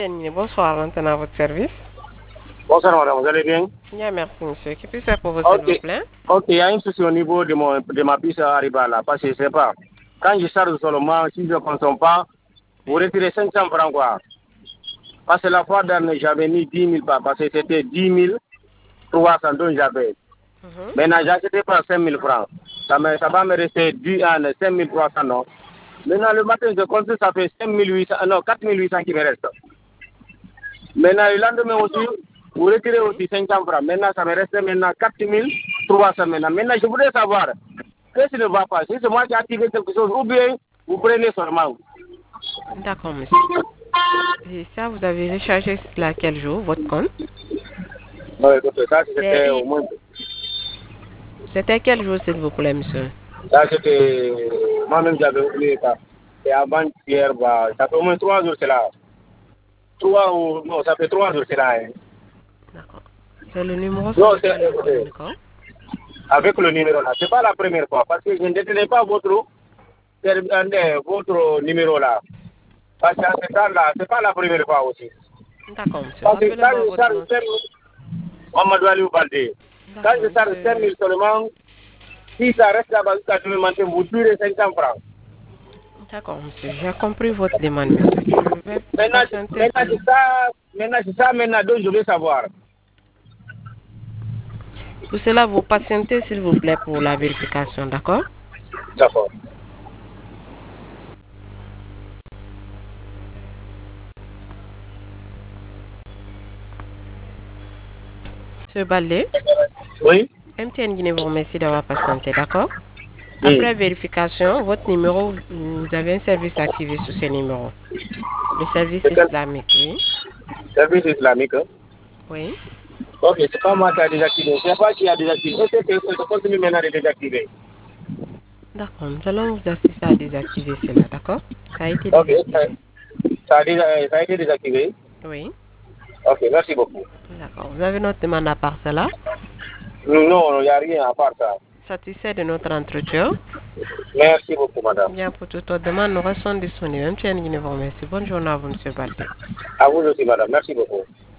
Bonsoir, maintenant à votre service. Bonsoir madame, vous allez bien? Bien, merci monsieur. Qui puis-je faire pour vous, s'il Ok, vous plaît? ok, il y a un souci au niveau de ma puce Ariba là, parce que je sais pas. Quand je charge seulement, si je ne consomme pas, vous retirez 500 francs quoi. Parce que la fois dernière, j'avais mis 10 000 pas, parce que c'était 10 300 dont j'avais. Maintenant, j'ai acheté par 5 000 francs. Ça va me rester 5 300 non. Maintenant, le matin, je compte, ça fait 5 800, non, 4 800 qui me reste. Maintenant, le lendemain aussi, vous retirez aussi 500 francs. Maintenant, ça me reste maintenant 4 300 maintenant. Maintenant, je voudrais savoir, qu'est-ce qui ne va pas? Si c'est moi qui ai activé quelque chose, ou bien vous prenez seulement. D'accord, monsieur. Et ça, vous avez rechargé cela quel jour, votre compte? Oui, ça, c'était au moins. C'était quel jour, s'il vous plaît, monsieur? Ça, c'était. Moi-même, j'avais oublié ça. Et avant-hier, bah, ça fait au moins 3 jours, c'est là. 3 ou. Non, ça fait 3 jours, c'est là. Hein. D'accord. C'est le numéro sur Non, lequel nous communiquons? avec le numéro là. C'est pas la première fois, parce que je ne détenais pas votre numéro là. Parce que c'est pas la première fois aussi. D'accord, monsieur. Parce que quand Rappelez-moi je votre charge nom. 5 000, Mamadou Aliou Baldé. Quand je charge 5 000 seulement, si ça reste là-bas jusqu'à demain matin, vous tirez 500 francs. D'accord, monsieur. J'ai compris votre demande, monsieur. Je vais patienter. Maintenant, c'est ça dont je veux savoir. Pour cela, vous patientez, s'il vous plaît, pour la vérification, d'accord? D'accord. Monsieur Baldé? Oui. MTN Guinée vous remercie d'avoir patienté, d'accord? Après vérification, votre numéro, vous avez un service activé sur ce numéro. Le service islamique, oui. Service islamique, hein? Oui. Ok, c'est pas moi qui a désactivé. C'est pas qui a désactivé. Je continue maintenant de désactiver. D'accord, nous allons vous assister à désactiver cela, d'accord? Ça a été Ok, désactivé. ça a été désactivé. Oui. Ok, merci beaucoup. D'accord. Vous avez notre demande à part cela? Non, il n'y a rien à part ça. Satisfait de notre entretien? Merci beaucoup, madame. Bien, pour toute autre demande, nous restons disponibles. MTN Guinée vous remercie. Bonne journée à vous, monsieur Baldé. À vous aussi, madame. Merci beaucoup.